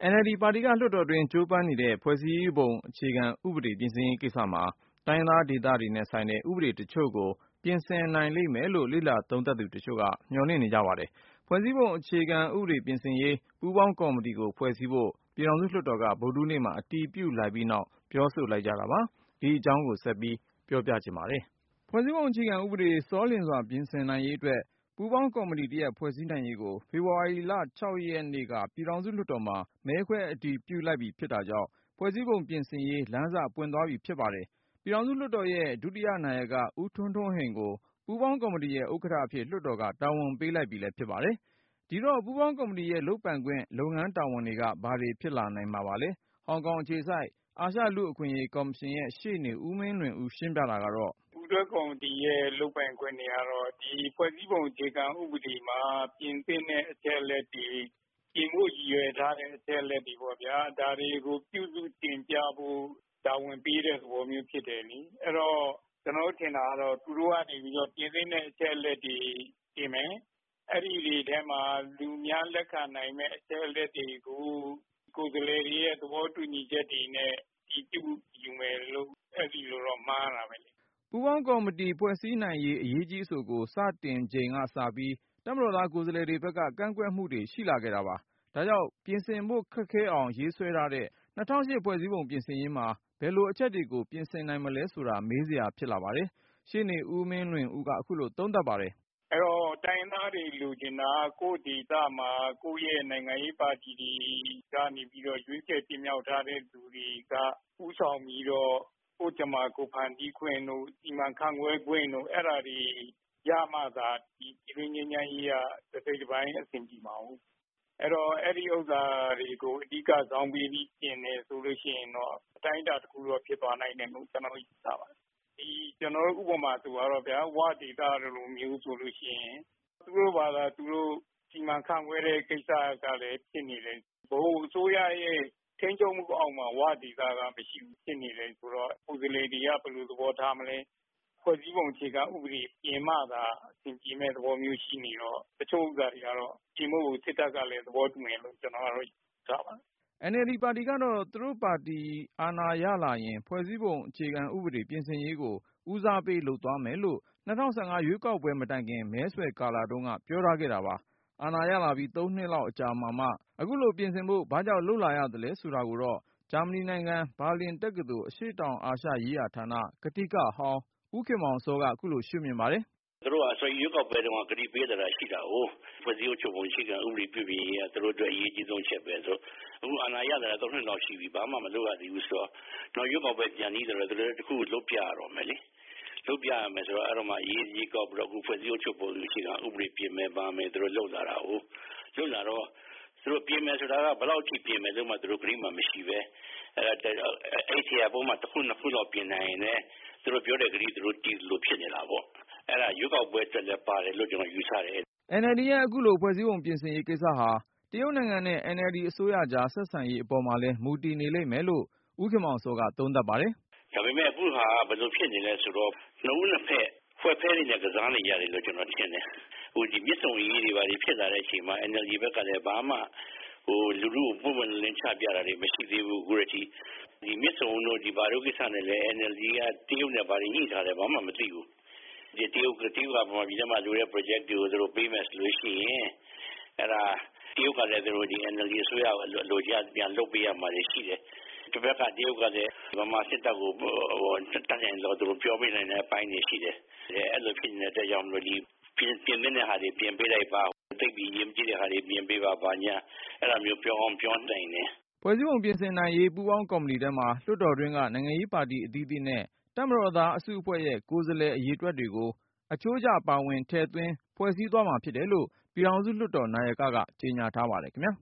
NLD ပါတီကလွှတ်တော်တွင်းကြိုးပမ်းနေတဲ့ဖွဲ့စည်းပုံအခြေခံဥပဒေပြင်ဆင်ရေးကိစ္စမှာတိုင်းရင်းသားဒေသတွေနဲ့ဆိုင်တဲ့ဥပဒေတချို့ကိုပြင်ဆင်နိုင်လိမ့်မယ်လို့လေ့လာသုံးသပ်သူတချို့ကမျှော်လင့်နေကြပါတယ်။ဖွဲ့စည်းပုံအခြေခံဥပဒေပြင်ဆင်ရေးပူးပေါင်းကော်မတီကိုဖွဲ့စည်းဖို့ပြည်ထောင်စုလွှတ်တော်ကဗုဒ္ဓဟူးနေ့မှာအတည်ပြုလိုက်ပြီးနောက်ပြောဆိုလိုက်ကြတာပါ။ဒီအကြောင်းကိုဆက်ပြီးပြောပြချင်ပါတယ်။ ဖွဲ့စည်းပုံအခြေခံဥပဒေစောလျင်စွာပြင်ဆင်နိုင်ရေးအတွက်ပူးပေါင်းကော်မတီတရပ်ဖွဲ့စည်းနိုင်ရေးကိုဖေဖော်ဝါရီလ 6 ရက်နေ့ကပြည်ထောင်စုလွှတ်တော်မှာမဲခွဲအတည်ပြုလိုက်ပြီဖြစ်တာကြောင့်ဖွဲ့စည်းပုံပြင်ဆင်ရေးလမ်းစပွင့်သွားပြီဖြစ်ပါတယ်။ပြည်ထောင်စုလွှတ်တော်ရဲ့ဒုတိယနာယကဦးထွန်းထွန်းဟိန်ကိုပူးပေါင်းကော်မတီရဲ့ဥက္ကဋ္ဌအဖြစ်လွှတ်တော်ကတာဝန်ပေးလိုက်ပြီလည်းဖြစ်ပါတယ်။ဒီတော့ပူးပေါင်းကော်မတီရဲ့လုပ်ပိုင်ခွင့်လုပ်ငန်းတာဝန်တွေကဘာတွေဖြစ်လာနိုင်မှာပါလဲ။ဟောင်ကောင်အခြေစိုက်အာရှလူ့အခွင့်အရေးကော်မရှင်ရဲ့ရှေ့နေဦးမင်းလွင်ဦးရှင်းပြတာကတော့ပူးတွဲကော်မတီရဲ့လုပ်ပိုင်ခွင့်တွေကတော့ဒီဖွဲ့စည်းပုံအခြေခံဥပဒေမှာပြင်သင့်တဲ့အချက်အလက်တွေပြင်ဖို့ရည်ရွယ်ထားတဲ့အချက်အလက်တွေပေါ့ဗျာဒါတွေကိုပြုစုတင်ပြဖို့တာဝန်ပေးတဲ့သဘောမျိုးဖြစ်တယ်လေအဲ့တော့ကျွန်တော်ထင်တာကတော့သူတို့ကနေပြီးတော့ပြင်သင့်တဲ့အချက်အလက်တွေပြင်မယ်အဲ့ဒီတွေထဲမှာလူများလက်ခံနိုင်မဲ့အချက်အလက်တွေကိုကိုယ်စားလှယ်တွေရဲ့သဘောတူညီချက်တွေနဲ့ဒီပြုယူမယ်လို့အဲ့ဒီလိုတော့မှားတာပဲလေပူးပေါင်းကော်မတီဖွဲ့စည်းနိုင်ရေးအရေးကြီးအဆိုကိုစတင်ချိန်ကစပြီးတပ်မတော်သားကိုယ်စားလှယ်တွေဘက်ကကန့်ကွက်မှုတွေရှိလာခဲ့တာပါ။ဒါကြောင့်ပြင်ဆင်ဖို့ခက်ခဲအောင်ရေးဆွဲထားတဲ့2008ဖွဲ့စည်းပုံပြင်ဆင်ရေးမှာဘယ်လိုအချက်တွေကိုပြင်ဆင်နိုင်မလဲဆိုတာမေးစရာဖြစ်လာပါတယ်။ရှေ့နေဦးမင်းလွင်ဦးကအခုလိုသုံးသပ်ပါတယ်။အဲ့တော့တိုင်းသားတွေလူကျင်တာကိုယ့်ဒေသမှာကိုယ့်ရဲ့နိုင်ငံရေးပါတီတွေကနေပြီးတော့ရွေးချယ်တင်မြှောက်ထားတဲ့သူတွေကဥဆောင်ပြီးတော့ကိုကြမှာကိုဖန်တီးခွင့်တို့ဒီမှာခံခွဲခွင့်တို့အဲ့ဒါတွေရမှသာဒီပြည်ငင်းငင်းရေးကတစ်စိတ်တစ်ပိုင်းအဆင်ပြေမှာဟုတ်အဲ့တော့အဲ့ဒီဥစ္စာတွေကိုအဓိကဇောင်းပေးပြီးပြင်နေဆိုလို့ရှိရင်တော့အတိုင်းအတာတစ်ခုတော့ဖြစ်သွားနိုင်တယ်လို့ကျွန်တော်ယူဆပါတယ်ဒီကျွန်တော်တို့ဥပမာဆိုတော့ဗျာဝဒေတာလိုမျိုးဆိုလို့ရှိရင်သူတို့ဘာသာသူတို့ဒီမှာခံခွဲတဲ့ကိစ္စကလည်းဖြစ်နေတယ်ဘိုးအစိုးရရဲ့ထိန်းချုပ်မှုအောက်မှာဝဒေတာကမရှိဘူးဖြစ်နေတယ်ဆိုတော့ပုံစံလေးတွေကဘယ်လိုသဘောထားမလဲဖွဲ့စည်းပုံအခြေခံဥပဒေပြင်မှသာအစဉ်ပြေမဲ့သဘောမျိုးရှိနေတော့တချို့ဥစ္စာတွေကတော့ပြင်မှုကိုစစ်တပ်ကလည်းသဘောတူမယ်လို့ကျွန်တော်ကတော့ကြားပါတယ် NLD ပါတီကတော့သူတို့ပါတီအာဏာရလာရင်ဖွဲ့စည်းပုံအခြေခံဥပဒေပြင်ဆင်ရေးကိုဦးစားပေးလုပ်သွားမယ်လို့2015ရွေးကောက်ပွဲမတိုင်ခင်မဲဆွယ်ကာလတုန်းကပြောထားခဲ့တာပါ။အာဏာရလာပြီး3နှစ်လောက်အကြာမှအခုလိုပြင်ဆင်ဖို့ဘာကြောင့်လုပ်လာရသလဲဆိုတာကိုတော့ဂျာမနီနိုင်ငံဘာလင်တက္ကသိုလ်အရှေ့တောင်အာရှရေးရာဌာနကတိကဟောင်းဦးခင်မောင်စောကအခုလိုရှုမြင်ပါတယ်သူတို့အစိုးရကပဲတော့ကတိပေးတာရှိတာ哦ဖွဲ့စည်းချုပ်ပုံရှိကဥပဒေပြုပြင်ရေးသူတို့အတွက်အရေးကြီးဆုံးချက်ပဲဆိုအခုအာဏာရတာ3နှစ်လောက်ရှိပြီဘာမှမလုပ်ရသေးဘူးဆိုတော့ရွေးကောက်ပွဲပြန်ပြီးတော့သူတို့တခုလုပ်ပြရတော့မယ်လေလုပ်ပြရမယ်ဆိုတော့အဲ့တော့မှရေးကြီးကောက်ပြီးတော့အခုဖွဲ့စည်းချုပ်ပုံရှိကဥပဒေပြင်မယ်ပါမယ်သူတို့လုပ်လာတာ哦လုပ်လာတော့သူတို့ပြင်မယ်ဆိုတာကဘယ်လောက်ထိပြင်မယ်လို့မှသူတို့ဂရိမှမရှိပဲအဲ့ဒီအပေါ်မှာတစ်ခုနှစ်ခုတော့ပြင်နိုင်ရင်သူတို့ပြောတဲ့ဂရိသူတို့တည်လို့ဖြစ်နေတာပေါ့အဲ့ဒါရွေးကောက်ပွဲတက်လည်းပါတယ်လို့ကျွန်တော်ယူဆတယ် NLD ရဲ့အခုလိုဖွဲ့စည်းပုံပြင်ဆင်ရေးကိစ္စဟာတရုတ်နိုင်ငံနဲ့ NLD အစိုးရကြားဆက်ဆံရေးအပေါ်မှာလည်းမူတည်နေလိမ့်မယ်လို့ဦးခင်မောင်စောကသုံးသပ်ပါတယ်ဒါပေမဲ့အခုဟာဘယ်လိုဖြစ်နေလဲဆိုတော့နှစ်ဦးနှစ်ဖက်ဖွဲ့ဖဲနေတဲ့ကစားနေရတယ်လို့ကျွန်တော်ထင်တယ်ဟိုဒီမြစ်ဆုံရေးတွေပါဖြစ်လာတဲ့အချိန်မှာ NLD ဘက်ကလည်းဘာမှလူလူကိုပုံမှန်လင်းချပြတာတွေမရှိသေးဘူးအခုတည်းဒီမြစ်ဆုံတို့ဒီဘာလို့ကိစ္စနဲ့လဲ NLD ကတရုတ်နဲ့ဘာတွေညှိထားတယ်ဘာမှမသိဘူးဒီတရုတ်ကဘာမှဒီမှာလိုတဲ့ project တွေကိုသူတို့ပေးမယ်ဆိုလို့ရှိရင်အဲ့ဒါတရုတ်ကလည်းသူတို့ဒီ NLD အစိုးရကိုလိုချပြန်လုပ်ပေးရမှာရှိတယ်တစ်ဖက်ကတရုတ်ကလည်းဗမာစစ်တပ်ကိုတက်နိုင်လို့သူတို့ပြောပေးနိုင်တဲ့အပိုင်းတွေရှိတယ်အဲ့လိုဖြစ်နေတဲ့ကြောင့်မလို့ဒီပြင်နေတဲ့ဟာတွေပြင်ပေးလိုက်ပါတိတ်ပြီးရင်ကြည့်တဲ့ဟာတွေပြင်ပေးပါဘာညာအဲ့လိုမျိုးပြောအောင်ပြောနိုင်တယ်ဖွဲ့စည်းပုံပြင်ဆင်နိုင်ရေးပူးပေါင်းကော်မတီထဲမှာလွှတ်တော်တွင်းကနိုင်ငံရေးပါတီအသီးသီးနဲ့တပ်မတော်သားအစုအဖွဲ့ရဲ့ကိုယ်စားလှယ်အရေးအတွက်တွေကိုအချိုးကျပါဝင်ထည့်သွင်းဖွဲ့စည်းသွားမှာဖြစ်တယ်လို့ပြည်ထောင်စုလွှတ်တော်နာယကကကြေညာထားပါတယ်ခင်ဗျာ